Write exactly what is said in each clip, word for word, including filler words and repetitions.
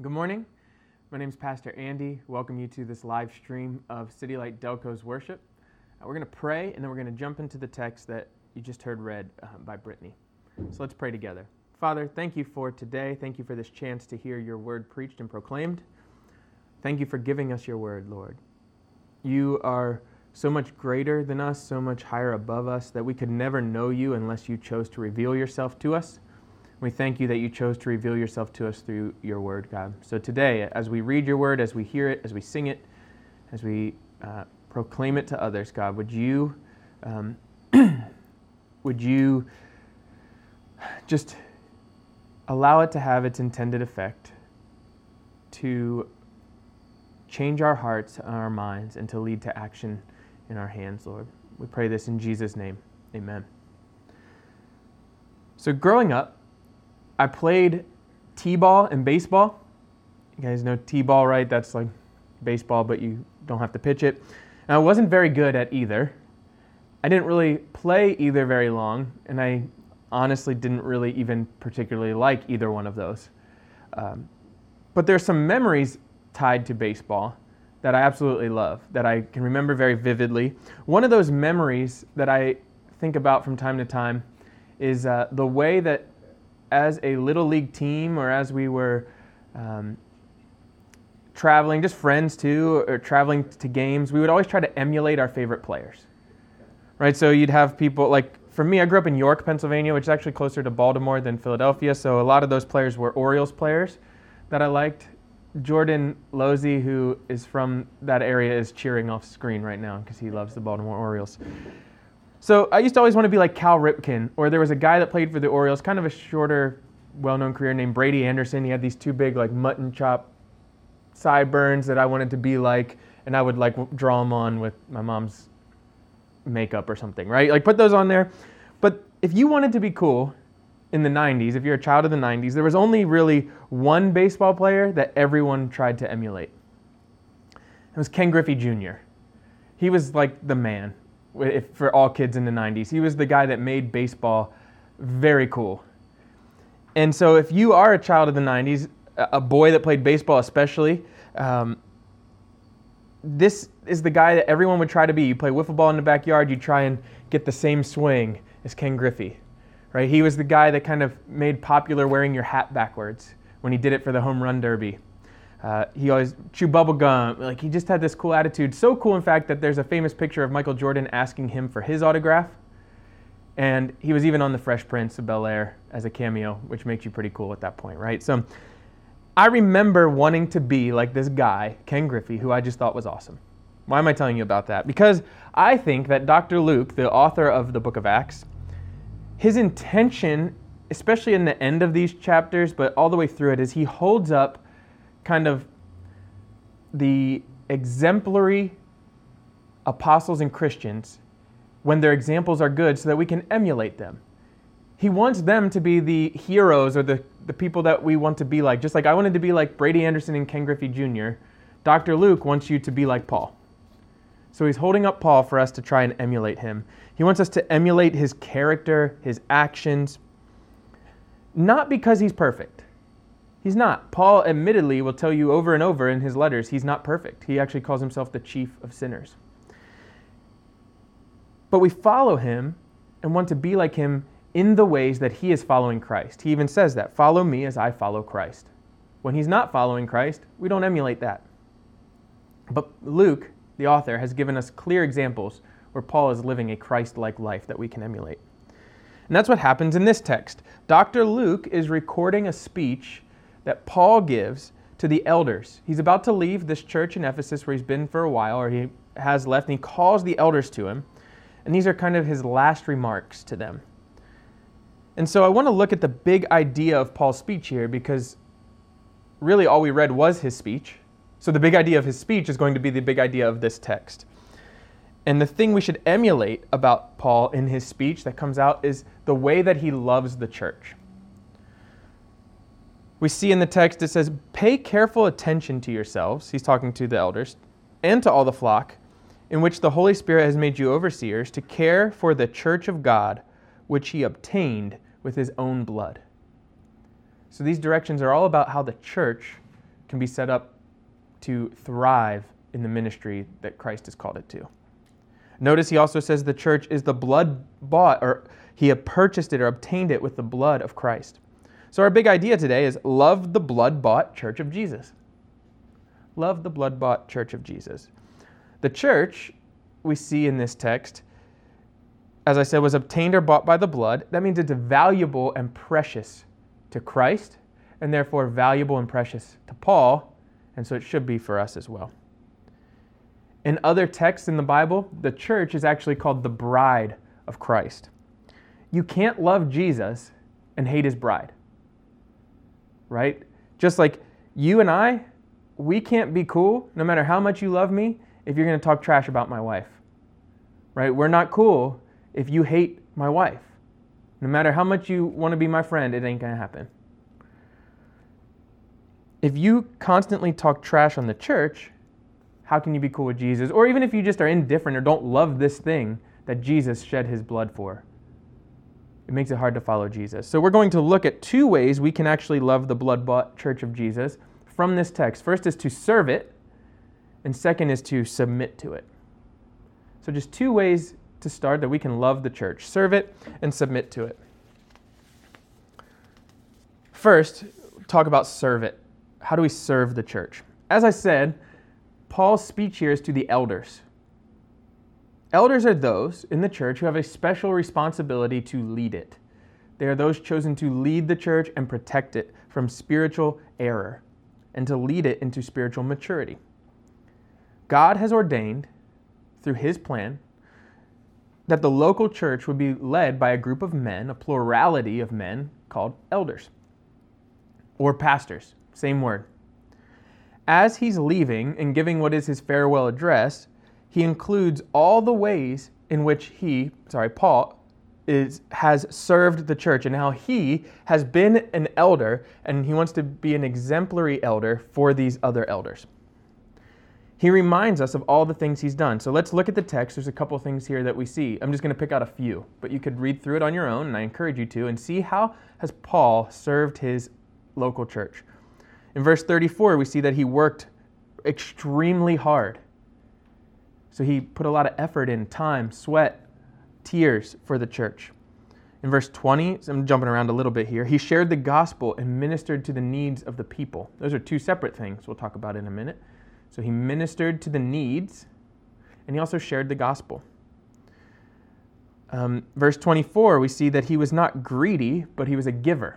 Good morning. My name is Pastor Andy. Welcome you to this live stream of City Light Delco's worship. Uh, we're going to pray, and then we're going to jump into the text that you just heard read uh, by Brittany. So let's pray together. Father, thank you for today. Thank you for this chance to hear your word preached and proclaimed. Thank you for giving us your word, Lord. You are so much greater than us, so much higher above us, that we could never know you unless you chose to reveal yourself to us. We thank you that you chose to reveal yourself to us through your word, God. So today, as we read your word, as we hear it, as we sing it, as we uh, proclaim it to others, God, would you, um, would you just allow it to have its intended effect to change our hearts and our minds and to lead to action in our hands, Lord. We pray this in Jesus' name. Amen. So growing up, I played t-ball and baseball. You guys know t-ball, right? That's like baseball, but you don't have to pitch it. And I wasn't very good at either. I didn't really play either very long, and I honestly didn't really even particularly like either one of those. Um, but there's some memories tied to baseball that I absolutely love, that I can remember very vividly. One of those memories that I think about from time to time is uh, the way that as a little league team, or as we were um, traveling, just friends too, or traveling to games, we would always try to emulate our favorite players, right? So you'd have people, like for me, I grew up in York, Pennsylvania, which is actually closer to Baltimore than Philadelphia, so a lot of those players were Orioles players that I liked. Jordan Losey, who is from that area, is cheering off screen right now because he loves the Baltimore Orioles. So I used to always want to be like Cal Ripken, or there was a guy that played for the Orioles, kind of a shorter, well-known career, named Brady Anderson. He had these two big like mutton chop sideburns that I wanted to be like, and I would like draw them on with my mom's makeup or something, right? Like put those on there. But if you wanted to be cool in the nineties, if you're a child of the nineties, there was only really one baseball player that everyone tried to emulate. It was Ken Griffey Junior He was like the man. If, for all kids in the nineties. He was the guy that made baseball very cool. And so if you are a child of the nineties, a boy that played baseball especially, um, this is the guy that everyone would try to be. You play wiffle ball in the backyard, you try and get the same swing as Ken Griffey, right? He was the guy that kind of made popular wearing your hat backwards when he did it for the home run derby. Uh, he always chewed bubble gum. Like, he just had this cool attitude. So cool, in fact, that there's a famous picture of Michael Jordan asking him for his autograph. And he was even on the Fresh Prince of Bel-Air as a cameo, which makes you pretty cool at that point, right? So I remember wanting to be like this guy, Ken Griffey, who I just thought was awesome. Why am I telling you about that? Because I think that Doctor Luke, the author of the book of Acts, his intention, especially in the end of these chapters, but all the way through it, is he holds up kind of the exemplary apostles and Christians when their examples are good so that we can emulate them. He wants them to be the heroes or the, the people that we want to be like. Just like I wanted to be like Brady Anderson and Ken Griffey Junior, Doctor Luke wants you to be like Paul. So he's holding up Paul for us to try and emulate him. He wants us to emulate his character, his actions, not because he's perfect. He's not. Paul admittedly will tell you over and over in his letters he's not perfect. He actually calls himself the chief of sinners. But we follow him and want to be like him in the ways that he is following Christ. He even says that, follow me as I follow Christ. When he's not following Christ, we don't emulate that. But Luke, the author, has given us clear examples where Paul is living a Christ-like life that we can emulate. And that's what happens in this text. Doctor Luke is recording a speech that Paul gives to the elders. He's about to leave this church in Ephesus where he's been for a while, or he has left, and he calls the elders to him. And these are kind of his last remarks to them. And so I want to look at the big idea of Paul's speech here, because really all we read was his speech. So the big idea of his speech is going to be the big idea of this text. And the thing we should emulate about Paul in his speech that comes out is the way that he loves the church. We see in the text, it says, pay careful attention to yourselves, he's talking to the elders, and to all the flock, in which the Holy Spirit has made you overseers, to care for the church of God, which he obtained with his own blood. So these directions are all about how the church can be set up to thrive in the ministry that Christ has called it to. Notice he also says the church is the blood bought, or he had purchased it or obtained it with the blood of Christ. So our big idea today is love the blood-bought church of Jesus. Love the blood-bought church of Jesus. The church we see in this text, as I said, was obtained or bought by the blood. That means it's valuable and precious to Christ, and therefore valuable and precious to Paul, and so it should be for us as well. In other texts in the Bible, the church is actually called the bride of Christ. You can't love Jesus and hate his bride, right? Just like you and I, we can't be cool, no matter how much you love me, if you're going to talk trash about my wife, right? We're not cool if you hate my wife. No matter how much you want to be my friend, it ain't going to happen. If you constantly talk trash on the church, how can you be cool with Jesus? Or even if you just are indifferent or don't love this thing that Jesus shed his blood for, it makes it hard to follow Jesus. So we're going to look at two ways we can actually love the blood-bought church of Jesus from this text. First is to serve it, and second is to submit to it. So just two ways to start that we can love the church. Serve it and submit to it. First, talk about serve it. How do we serve the church? As I said, Paul's speech here is to the elders. Elders are those in the church who have a special responsibility to lead it. They are those chosen to lead the church and protect it from spiritual error and to lead it into spiritual maturity. God has ordained, through his plan, that the local church would be led by a group of men, a plurality of men called elders or pastors, same word. As he's leaving and giving what is his farewell address, he includes all the ways in which he, sorry, Paul, is has served the church and how he has been an elder and he wants to be an exemplary elder for these other elders. He reminds us of all the things he's done. So let's look at the text. There's a couple things here that we see. I'm just going to pick out a few, but you could read through it on your own, and I encourage you to, and see how has Paul served his local church. In verse thirty-four, we see that he worked extremely hard. So he put a lot of effort in, time, sweat, tears for the church. In verse twenty, so I'm jumping around a little bit here, he shared the gospel and ministered to the needs of the people. Those are two separate things we'll talk about in a minute. So he ministered to the needs, and he also shared the gospel. Um, verse twenty-four, we see that he was not greedy, but he was a giver.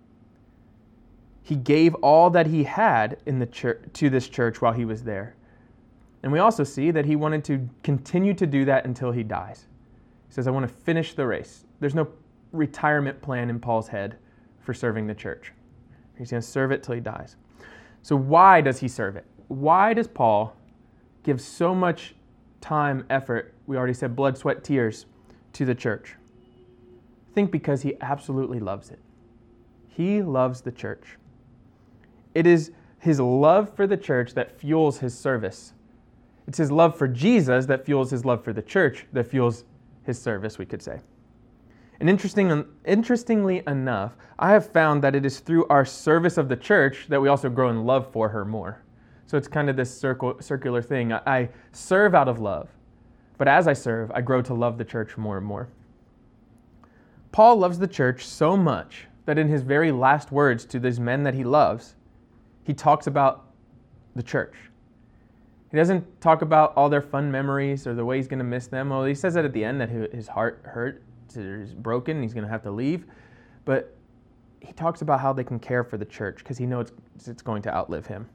He gave all that he had in the church, to this church while he was there. And we also see that he wanted to continue to do that until he dies. He says, I want to finish the race. There's no retirement plan in Paul's head for serving the church. He's going to serve it till he dies. So why does he serve it? Why does Paul give so much time, effort, we already said blood, sweat, tears, to the church? I think because he absolutely loves it. He loves the church. It is his love for the church that fuels his service. It's his love for Jesus that fuels his love for the church, that fuels his service, we could say. And interesting, interestingly enough, I have found that it is through our service of the church that we also grow in love for her more. So it's kind of this circle, circular thing. I, I serve out of love, but as I serve, I grow to love the church more and more. Paul loves the church so much that in his very last words to these men that he loves, he talks about the church. He doesn't talk about all their fun memories or the way he's going to miss them. Well, he says that at the end that his heart hurt, is broken, he's going to have to leave. But he talks about how they can care for the church because he knows it's, it's going to outlive him.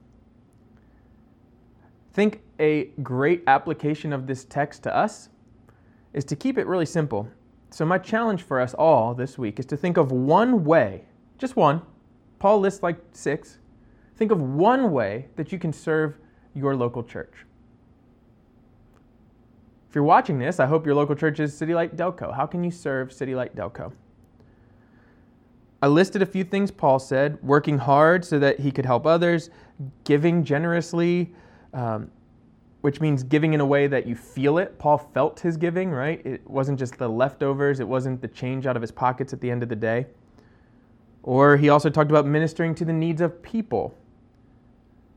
I think a great application of this text to us is to keep it really simple. So my challenge for us all this week is to think of one way, just one. Paul lists like six. Think of one way that you can serve your local church. If you're watching this, I hope your local church is City Light Delco. How can you serve City Light Delco? I listed a few things Paul said: working hard so that he could help others, giving generously, um, which means giving in a way that you feel it. Paul felt his giving, right? It wasn't just the leftovers. It wasn't the change out of his pockets at the end of the day. Or he also talked about ministering to the needs of people.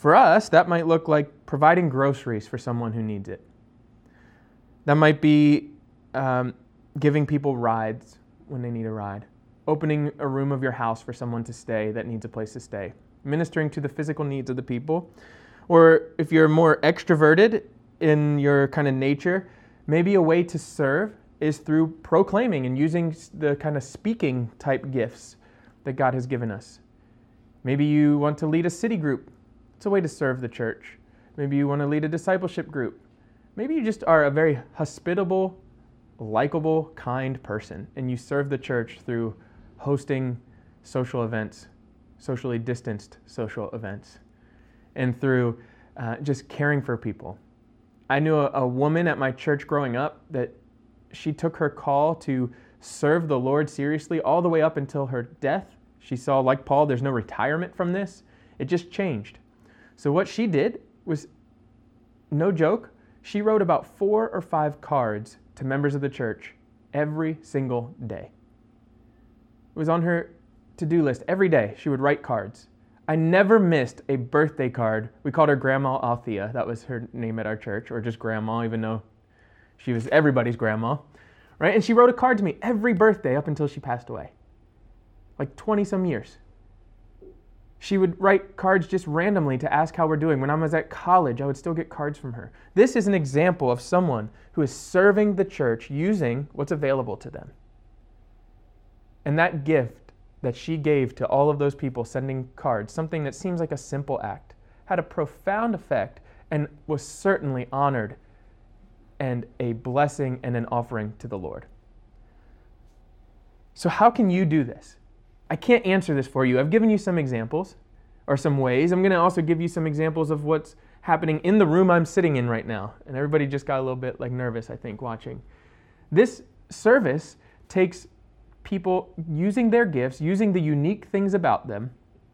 For us, that might look like providing groceries for someone who needs it. That might be um, giving people rides when they need a ride, opening a room of your house for someone to stay that needs a place to stay, ministering to the physical needs of the people. Or if you're more extroverted in your kind of nature, maybe a way to serve is through proclaiming and using the kind of speaking type gifts that God has given us. Maybe you want to lead a city group. It's a way to serve the church. Maybe you want to lead a discipleship group. Maybe you just are a very hospitable, likable, kind person, and you serve the church through hosting social events, socially distanced social events, and through uh, just caring for people. I knew a, a woman at my church growing up that she took her call to serve the Lord seriously all the way up until her death. She saw, like Paul, there's no retirement from this. It just changed. So what she did was, no joke, she wrote about four or five cards to members of the church every single day. It was on her to-do list. Every day she would write cards. I never missed a birthday card. We called her Grandma Althea. That was her name at our church, or just Grandma, even though she was everybody's grandma, right? And she wrote a card to me every birthday up until she passed away, like twenty-some years. She would write cards just randomly to ask how we're doing. When I was at college, I would still get cards from her. This is an example of someone who is serving the church using what's available to them. And that gift that she gave to all of those people sending cards, something that seems like a simple act, had a profound effect and was certainly honored and a blessing and an offering to the Lord. So how can you do this? I can't answer this for you. I've given you some examples or some ways. I'm going to also give you some examples of what's happening in the room I'm sitting in right now. And everybody just got a little bit like nervous, I think, watching. This service takes people using their gifts, using the unique things about them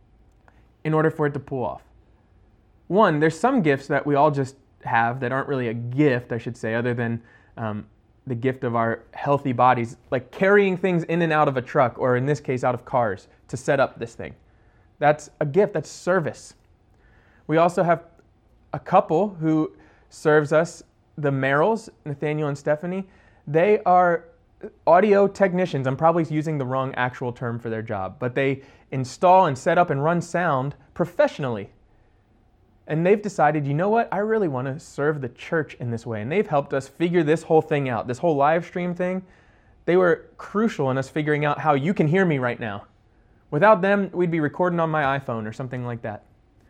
in order for it to pull off. One, there's some gifts that we all just have that aren't really a gift, I should say, other than um, the gift of our healthy bodies, like carrying things in and out of a truck, or in this case, out of cars, to set up this thing. That's a gift, that's service. We also have a couple who serves us, the Merrills, Nathaniel and Stephanie. They are audio technicians. I'm probably using the wrong actual term for their job, but they install and set up and run sound professionally. And they've decided, you know what, I really want to serve the church in this way. And they've helped us figure this whole thing out, this whole live stream thing. They were crucial in us figuring out how you can hear me right now. Without them, we'd be recording on my iPhone or something like that.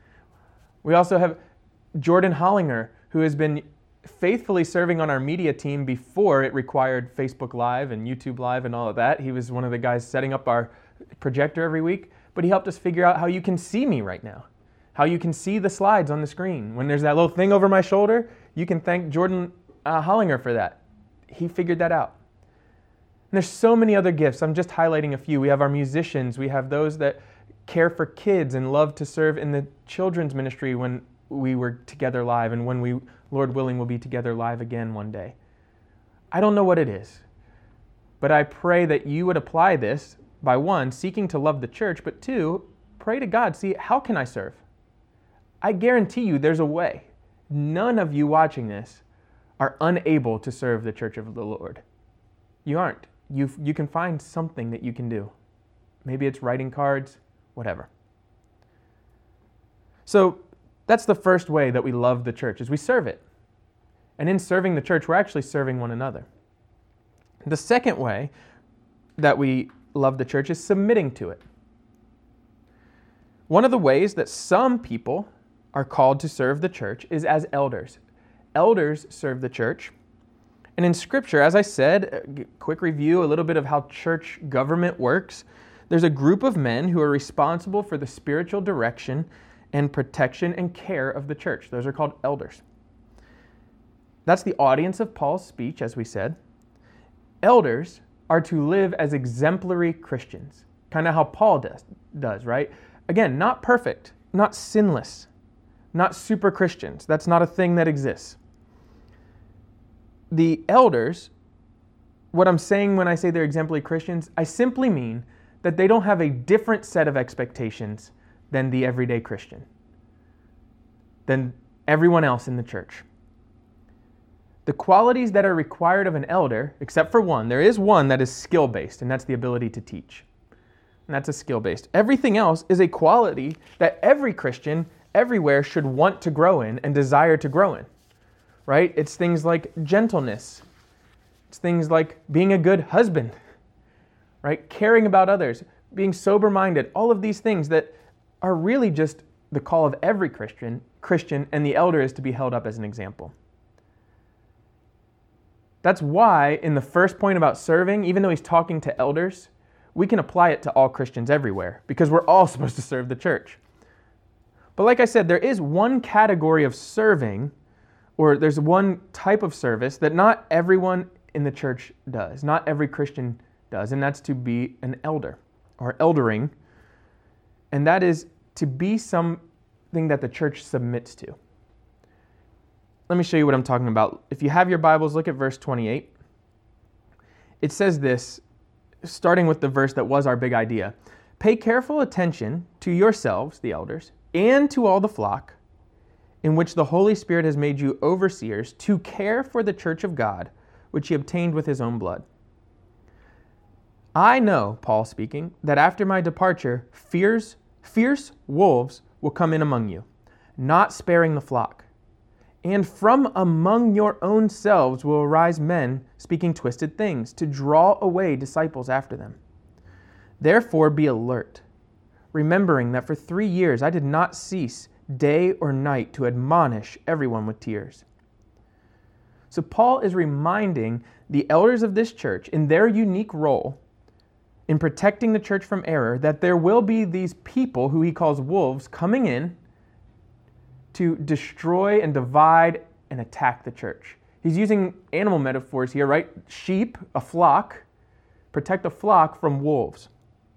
We also have Jordan Hollinger, who has been faithfully serving on our media team before it required Facebook Live and YouTube Live and all of that. He was one of the guys setting up our projector every week, but he helped us figure out how you can see me right now, how you can see the slides on the screen. When there's that little thing over my shoulder, you can thank Jordan uh, Hollinger for that. He figured that out. And there's so many other gifts. I'm just highlighting a few. We have our musicians. We have those that care for kids and love to serve in the children's ministry when we were together live and when we, Lord willing, will be together live again one day. I don't know what it is, but I pray that you would apply this by, one, seeking to love the church, but two, pray to God, see, how can I serve? I guarantee you there's a way. None of you watching this are unable to serve the church of the Lord. You aren't. You you can find something that you can do. Maybe it's writing cards, whatever. So that's the first way that we love the church, is we serve it. And in serving the church, we're actually serving one another. The second way that we love the church is submitting to it. One of the ways that some people are called to serve the church is as elders. Elders serve the church. And in Scripture, as I said, a quick review, a little bit of how church government works. There's a group of men who are responsible for the spiritual direction and protection and care of the church. Those are called elders. That's the audience of Paul's speech, as we said. Elders are to live as exemplary Christians, kind of how Paul does, does, right? Again, not perfect, not sinless, not super Christians. That's not a thing that exists. The elders, what I'm saying when I say they're exemplary Christians, I simply mean that they don't have a different set of expectations than the everyday Christian. than everyone else in the church. The qualities that are required of an elder, except for one, there is one that is skill-based, and that's the ability to teach. And that's a skill-based. Everything else is a quality that every Christian everywhere should want to grow in and desire to grow in, right? It's things like gentleness. It's things like being a good husband, right? Caring about others, being sober-minded, all of these things that are really just the call of every Christian, Christian, and the elder is to be held up as an example. That's why in the first point about serving, even though he's talking to elders, we can apply it to all Christians everywhere because we're all supposed to serve the church. But like I said, there is one category of serving, or there's one type of service that not everyone in the church does, not every Christian does, and that's to be an elder or eldering, and that is to be something that the church submits to. Let me show you what I'm talking about. If you have your Bibles, look at verse twenty-eight. It says this, starting with the verse that was our big idea. Pay careful attention to yourselves, the elders, and to all the flock, in which the Holy Spirit has made you overseers, to care for the church of God, which he obtained with his own blood. I know, Paul speaking, that after my departure, fierce, fierce wolves will come in among you, not sparing the flock. And from among your own selves will arise men speaking twisted things, to draw away disciples after them. Therefore be alert, remembering that for three years I did not cease day or night to admonish everyone with tears. So Paul is reminding the elders of this church in their unique role in protecting the church from error that there will be these people who he calls wolves coming in to destroy and divide and attack the church. He's using animal metaphors here, right? Sheep, a flock, protect a flock from wolves.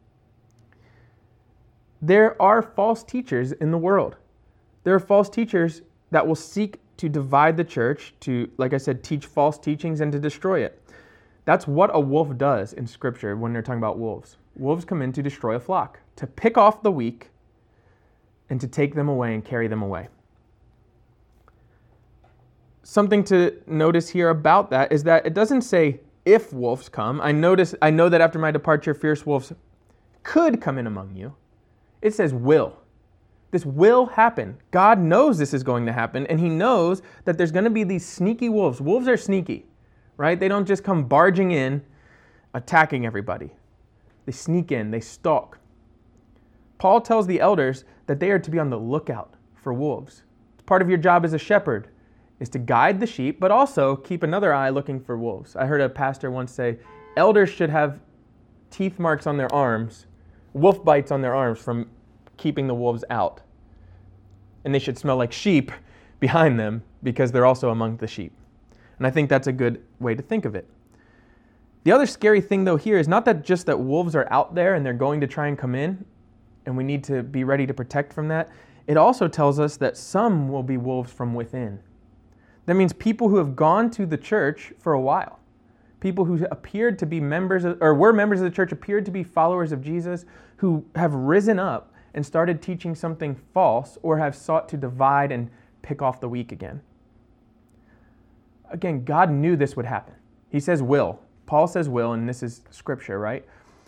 There are false teachers in the world. There are false teachers that will seek to divide the church, to, like I said, teach false teachings and to destroy it. That's what a wolf does in Scripture when they're talking about wolves. Wolves come in to destroy a flock, to pick off the weak and to take them away and carry them away. Something to notice here about that is that it doesn't say if wolves come. I notice, I know that after my departure, fierce wolves could come in among you. It says will. This will happen. God knows this is going to happen, and he knows that there's going to be these sneaky wolves. Wolves are sneaky, right? They don't just come barging in, attacking everybody. They sneak in, they stalk. Paul tells the elders that they are to be on the lookout for wolves. Part of your job as a shepherd is to guide the sheep, but also keep another eye looking for wolves. I heard a pastor once say, elders should have teeth marks on their arms, wolf bites on their arms from keeping the wolves out. And they should smell like sheep behind them because they're also among the sheep. And I think that's a good way to think of it. The other scary thing though here is not that just that wolves are out there and they're going to try and come in, and we need to be ready to protect from that. It also tells us that some will be wolves from within. That means people who have gone to the church for a while, people who appeared to be members of, or were members of the church, appeared to be followers of Jesus, who have risen up and started teaching something false or have sought to divide and pick off the weak again. Again, God knew this would happen. He says will. Paul says will, and this is Scripture, right?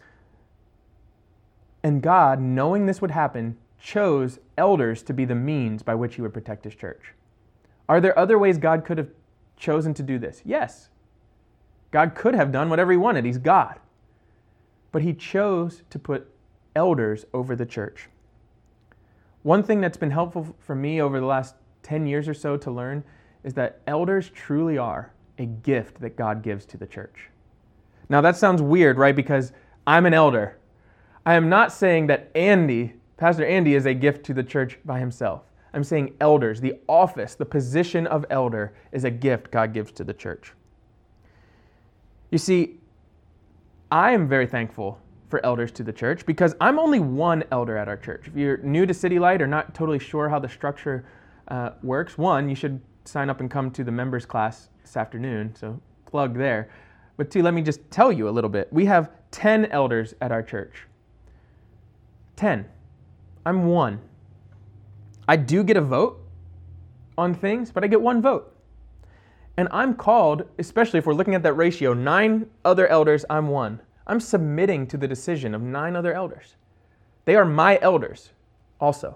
And God, knowing this would happen, chose elders to be the means by which he would protect his church. Are there other ways God could have chosen to do this? Yes. God could have done whatever he wanted. He's God. But he chose to put elders over the church. One thing that's been helpful for me over the last ten years or so to learn is that elders truly are a gift that God gives to the church. Now that sounds weird, right? Because I'm an elder. I am not saying that Andy, Pastor Andy, is a gift to the church by himself. I'm saying elders, the office, the position of elder is a gift God gives to the church. You see, I am very thankful for elders to the church because I'm only one elder at our church. If you're new to City Light or not totally sure how the structure uh, works, one, you should sign up and come to the members class this afternoon, so plug there. But two, let me just tell you a little bit. We have ten elders at our church. ten. I'm one. I do get a vote, on things, but I get one vote. And I'm called, especially if we're looking at that ratio, nine other elders, I'm one. I'm submitting to the decision of nine other elders. They are my elders also.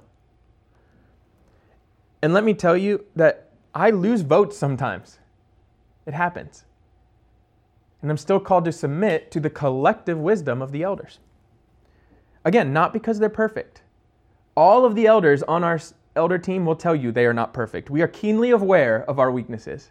And let me tell you that I lose votes sometimes. It happens. And I'm still called to submit to the collective wisdom of the elders. Again, not because they're perfect. All of the elders on our elder team will tell you they are not perfect. We are keenly aware of our weaknesses.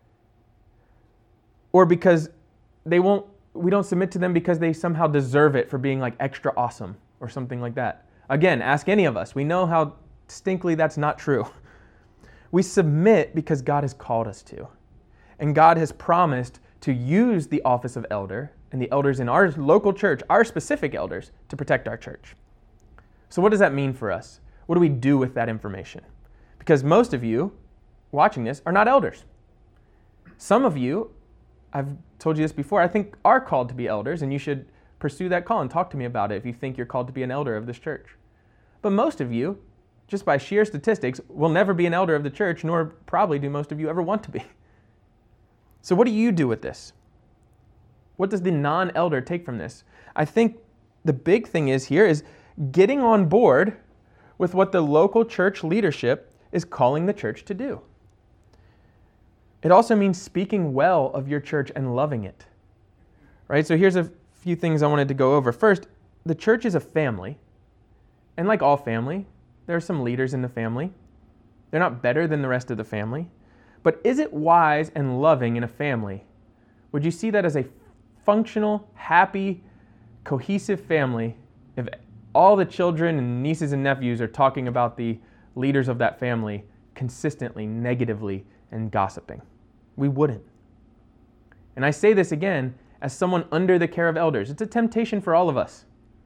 Or because they won't, we don't submit to them because they somehow deserve it for being like extra awesome or something like that. Again, ask any of us. We know how distinctly that's not true. We submit because God has called us to. And God has promised to use the office of elder and the elders in our local church, our specific elders, to protect our church. So what does that mean for us? What do we do with that information? Because most of you watching this are not elders. Some of you, I've told you this before, I think are called to be elders, and you should pursue that call and talk to me about it if you think you're called to be an elder of this church. But most of you, just by sheer statistics, will never be an elder of the church, nor probably do most of you ever want to be. So what do you do with this? What does the non-elder take from this? I think the big thing is here is getting on board with what the local church leadership is calling the church to do. It also means speaking well of your church and loving it. Right? So here's a few things I wanted to go over. First, the church is a family. And like all family, there are some leaders in the family. They're not better than the rest of the family. But is it wise and loving in a family? Would you see that as a functional, happy, cohesive family if all the children and nieces and nephews are talking about the leaders of that family consistently, negatively, and gossiping? We wouldn't. And I say this again as someone under the care of elders. It's a temptation for all of us.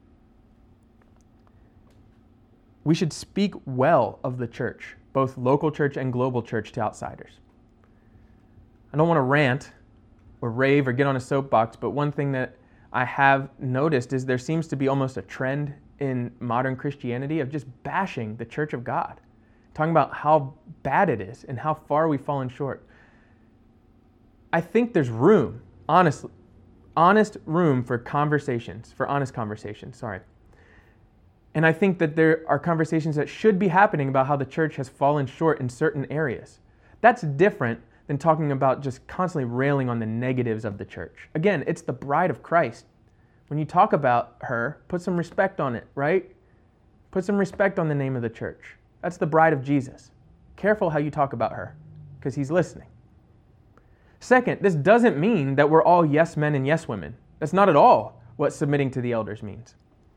We should speak well of the church, both local church and global church, to outsiders. I don't want to rant or rave or get on a soapbox, but one thing that I have noticed is there seems to be almost a trend in modern Christianity of just bashing the church of God, talking about how bad it is and how far we've fallen short. I think there's room, honestly, honest room for conversations, for honest conversations, sorry. And I think that there are conversations that should be happening about how the church has fallen short in certain areas. That's different than talking about just constantly railing on the negatives of the church. Again, it's the bride of Christ. When you talk about her, put some respect on it, right? Put some respect on the name of the church. That's the bride of Jesus. Careful how you talk about her, because he's listening. Second, this doesn't mean that we're all yes men and yes women. That's not at all what submitting to the elders means.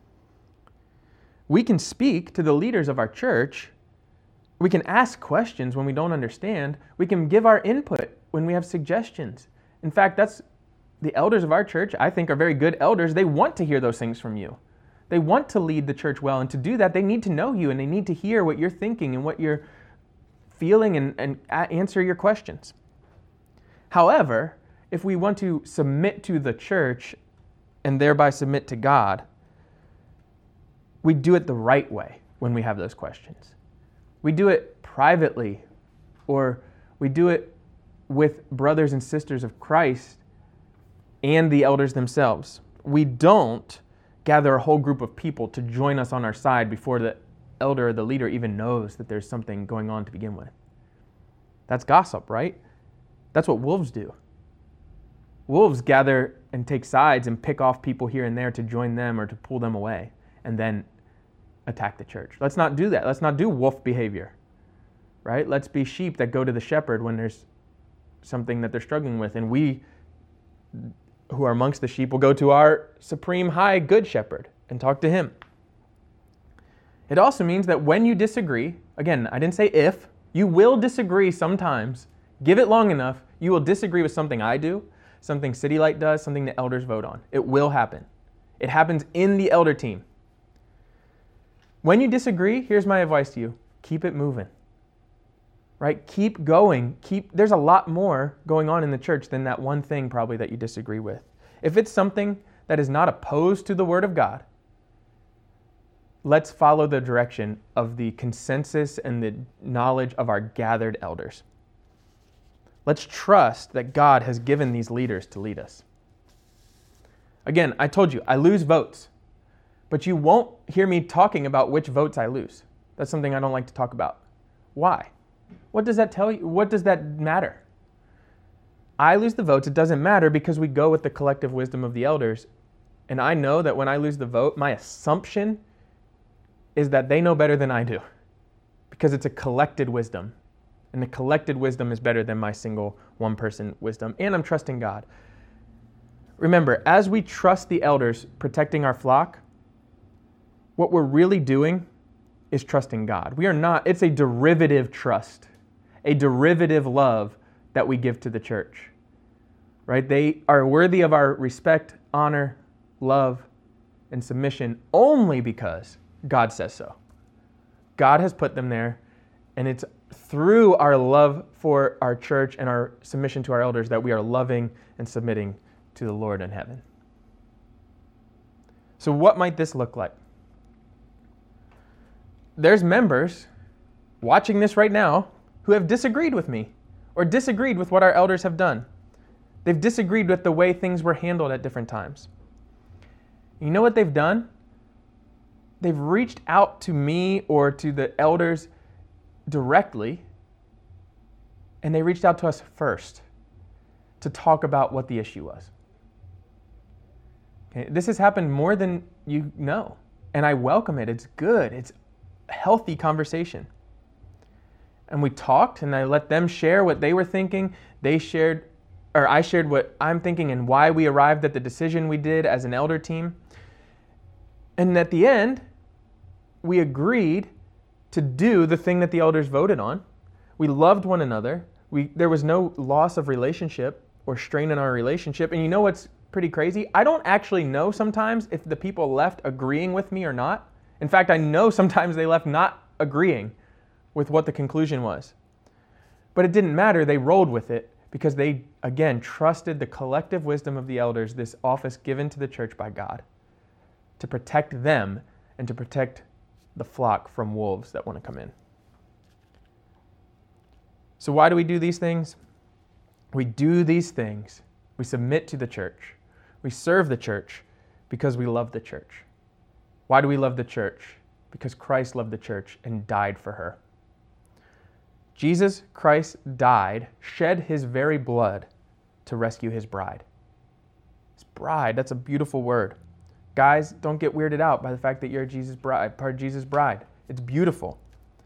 We can speak to the leaders of our church. We can ask questions when we don't understand. We can give our input when we have suggestions. In fact, that's the elders of our church, I think, are very good elders. They want to hear those things from you. They want to lead the church well, and to do that, they need to know you, and they need to hear what you're thinking and what you're feeling and, and answer your questions. However, if we want to submit to the church and thereby submit to God, we do it the right way when we have those questions. We do it privately, or we do it with brothers and sisters of Christ and the elders themselves. We don't gather a whole group of people to join us on our side before the elder or the leader even knows that there's something going on to begin with. That's gossip, right? That's what wolves do. Wolves gather and take sides and pick off people here and there to join them or to pull them away and then attack the church. Let's not do that. Let's not do wolf behavior, right? Let's be sheep that go to the shepherd when there's something that they're struggling with. And we, who are amongst the sheep, will go to our supreme high good shepherd and talk to him. It also means that when you disagree, again, I didn't say if, you will disagree sometimes. Give it long enough, you will disagree with something I do, something City Light does, something the elders vote on. It will happen. It happens in the elder team. When you disagree, here's my advice to you. Keep it moving. Right? Keep going. Keep. There's a lot more going on in the church than that one thing probably that you disagree with. If it's something that is not opposed to the Word of God, let's follow the direction of the consensus and the knowledge of our gathered elders. Let's trust that God has given these leaders to lead us. Again, I told you, I lose votes, but you won't hear me talking about which votes I lose. That's something I don't like to talk about. Why? What does that tell you? What does that matter? I lose the votes. It doesn't matter because we go with the collective wisdom of the elders. And I know that when I lose the vote, my assumption is that they know better than I do because it's a collected wisdom. And the collected wisdom is better than my single one-person wisdom. And I'm trusting God. Remember, as we trust the elders protecting our flock, what we're really doing is trusting God. We are not, it's a derivative trust, a derivative love that we give to the church, right? They are worthy of our respect, honor, love, and submission only because God says so. God has put them there, and it's through our love for our church and our submission to our elders that we are loving and submitting to the Lord in heaven. So what might this look like? There's members watching this right now who have disagreed with me or disagreed with what our elders have done. They've disagreed with the way things were handled at different times. You know what they've done? They've reached out to me or to the elders directly, and they reached out to us first to talk about what the issue was. Okay, this has happened more than you know, and I welcome it. It's good. It's a healthy conversation. And we talked, and I let them share what they were thinking. They shared, or I shared what I'm thinking and why we arrived at the decision we did as an elder team. And at the end, we agreed to do the thing that the elders voted on. We loved one another. We there was no loss of relationship or strain in our relationship. And you know what's pretty crazy? I don't actually know sometimes if the people left agreeing with me or not. In fact, I know sometimes they left not agreeing with what the conclusion was. But it didn't matter. They rolled with it because they, again, trusted the collective wisdom of the elders, this office given to the church by God, to protect them and to protect the flock from wolves that want to come in. So why do we do these things? We do these things. We submit to the church. We serve the church because we love the church. Why do we love the church? Because Christ loved the church and died for her. Jesus Christ died, shed his very blood to rescue his bride. His bride, that's a beautiful word. Guys, don't get weirded out by the fact that you're Jesus' bride, part of Jesus' bride. It's beautiful.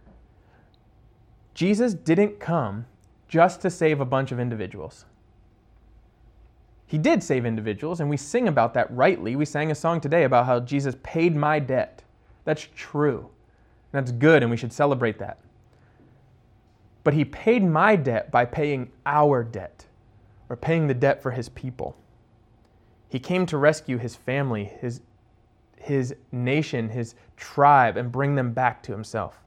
Jesus didn't come just to save a bunch of individuals. He did save individuals, and we sing about that rightly. We sang a song today about how Jesus paid my debt. That's true. That's good, and we should celebrate that. But he paid my debt by paying our debt, or paying the debt for his people. He came to rescue his family, his, his nation, his tribe, and bring them back to himself.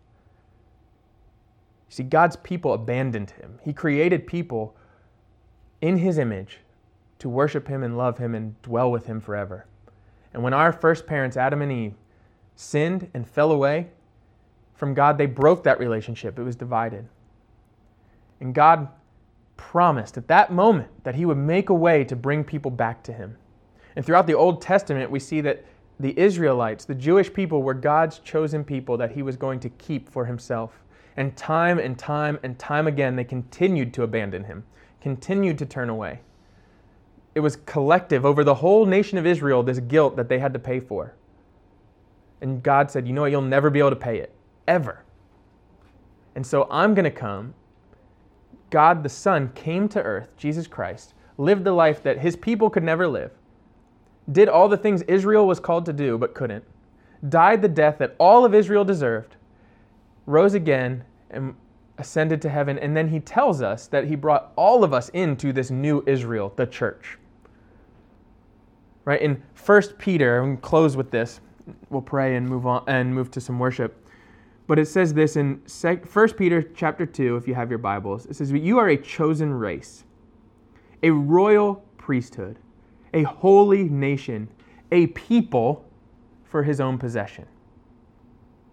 See, God's people abandoned him. He created people in his image to worship him and love him and dwell with him forever. And when our first parents, Adam and Eve, sinned and fell away from God, they broke that relationship. It was divided. And God promised at that moment that he would make a way to bring people back to him. And throughout the Old Testament, we see that the Israelites, the Jewish people, were God's chosen people that he was going to keep for himself. And time and time and time again, they continued to abandon him, continued to turn away. It was collective over the whole nation of Israel, this guilt that they had to pay for. And God said, you know what, you'll never be able to pay it, ever. And so I'm going to come. God the Son came to earth, Jesus Christ, lived the life that his people could never live, did all the things Israel was called to do but couldn't, died the death that all of Israel deserved, rose again and ascended to heaven, and then he tells us that he brought all of us into this new Israel, the church. Right? In First Peter, I'm going to close with this. We'll pray and move on and move to some worship. But it says this in First Peter chapter two, if you have your Bibles. It says, you are a chosen race, a royal priesthood, a holy nation, a people for his own possession.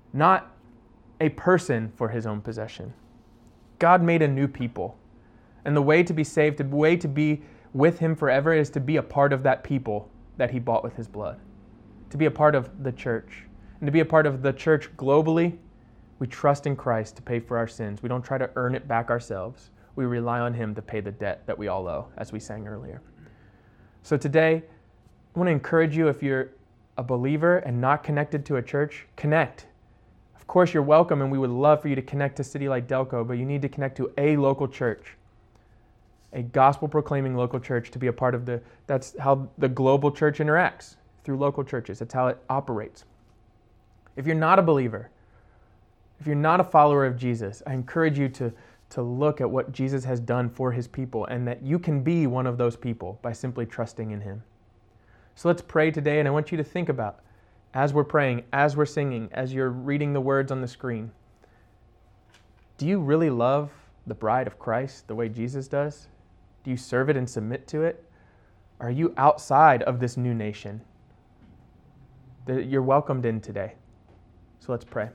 not a person for his own possession. God made a new people. And the way to be saved, the way to be with him forever is to be a part of that people that he bought with his blood. To be a part of the church. And to be a part of the church globally, we trust in Christ to pay for our sins. We don't try to earn it back ourselves. We rely on him to pay the debt that we all owe, as we sang earlier. So today, I want to encourage you, if you're a believer and not connected to a church, connect. Of course, you're welcome, and we would love for you to connect to City Light Delco, but you need to connect to a local church, a gospel-proclaiming local church to be a part of the, that's how the global church interacts, through local churches. That's how it operates. If you're not a believer, if you're not a follower of Jesus, I encourage you to, to look at what Jesus has done for his people, and that you can be one of those people by simply trusting in him. So let's pray today, and I want you to think about, as we're praying, as we're singing, as you're reading the words on the screen, do you really love the bride of Christ the way Jesus does? Do you serve it and submit to it? Are you outside of this new nation that you're welcomed in today? So let's pray.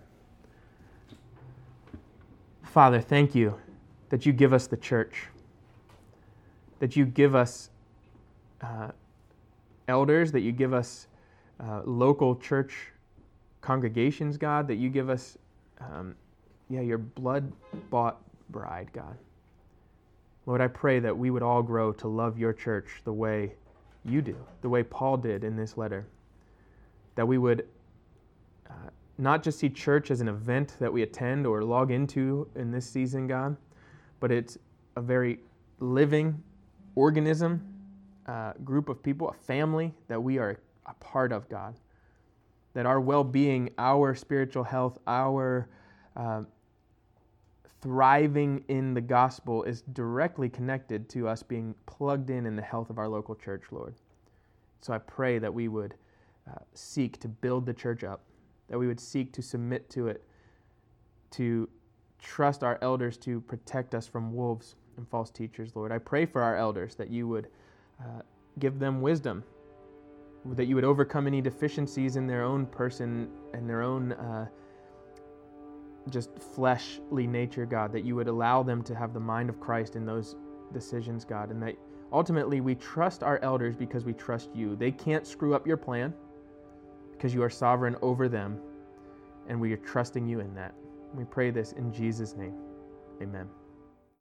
Father, thank you that you give us the church, that you give us uh, elders, that you give us uh, local church congregations, God, that you give us, um, yeah, your blood-bought bride, God. Lord, I pray that we would all grow to love your church the way you do, the way Paul did in this letter, that we would uh, not just see church as an event that we attend or log into in this season, God, but it's a very living organism, uh, group of people, a family that we are a part of, God. That our well-being, our spiritual health, our uh, thriving in the gospel is directly connected to us being plugged in in the health of our local church, Lord. So I pray that we would uh, seek to build the church up, that we would seek to submit to it, to trust our elders to protect us from wolves and false teachers, Lord. I pray for our elders that you would uh, give them wisdom, that you would overcome any deficiencies in their own person and their own uh, just fleshly nature, God, that you would allow them to have the mind of Christ in those decisions, God, and that ultimately we trust our elders because we trust you. They can't screw up your plan because you are sovereign over them, and we are trusting you in that. We pray this in Jesus' name. Amen.